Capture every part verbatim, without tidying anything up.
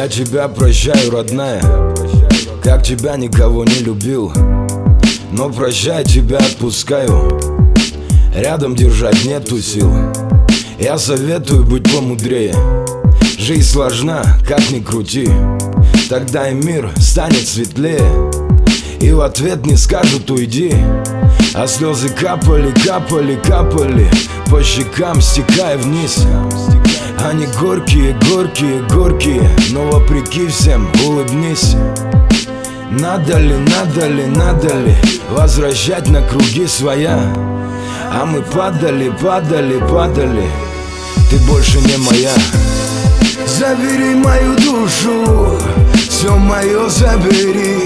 Я тебя прощаю, родная, как тебя никого не любил. Но прощай, тебя отпускаю, рядом держать нету сил. Я советую быть помудрее, жизнь сложна, как ни крути. Тогда и мир станет светлее, и в ответ не скажут уйди. А слезы капали, капали, капали по щекам, стекая вниз. Они горькие, горькие, горькие, но вопреки всем улыбнись. Надо ли, надо ли, надо ли возвращать на круги своя? А мы падали, падали, падали, ты больше не моя. Забери мою душу, все мое забери.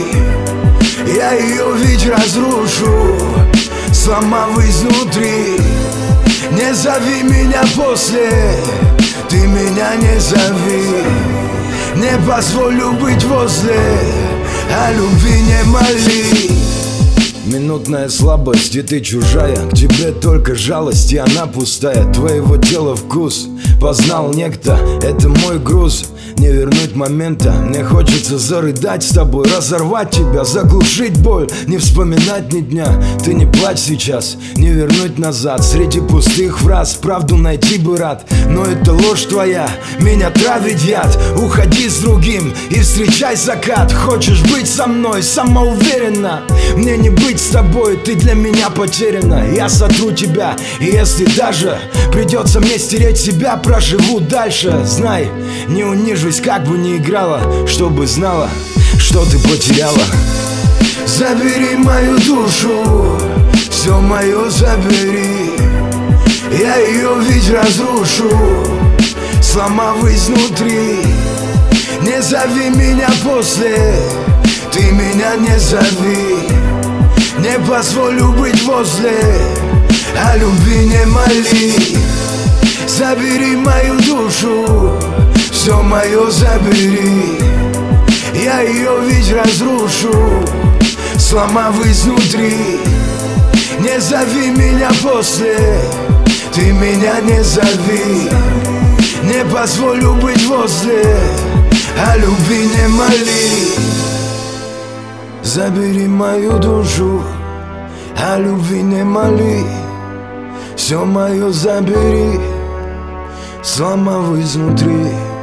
Я ее ведь разрушу, сломав изнутри. Не зови меня после, ты меня не зови. Не позволю быть возле, о любви не моли. Минутная слабость, и ты чужая, к тебе только жалость, и она пустая. Твоего тела вкус познал некто, это мой груз. Не вернуть момента, мне хочется зарыдать с тобой, разорвать тебя, заглушить боль, не вспоминать ни дня. Ты не плачь сейчас, не вернуть назад. Среди пустых фраз правду найти бы рад, но это ложь твоя, меня травит яд. Уходи с другим и встречай закат. Хочешь быть со мной, самоуверенно, мне не быть с тобой, ты для меня потеряна. Я сотру тебя, и если даже придется мне стереть себя, проживу дальше. Знай, не унижусь, как бы ни играла, чтобы знала, что ты потеряла. Забери мою душу, все мое забери. Я ее ведь разрушу, сломав изнутри. Не зови меня после, ты меня не зови. Не позволю быть возле, о любви не моли. Забери мою душу, все мое забери. Я ее ведь разрушу, сломав изнутри. Не зови меня после, ты меня не зови. Не позволю быть возле, о любви не моли. Забери мою душу, о любви не моли. Все мое забери, сломав изнутри.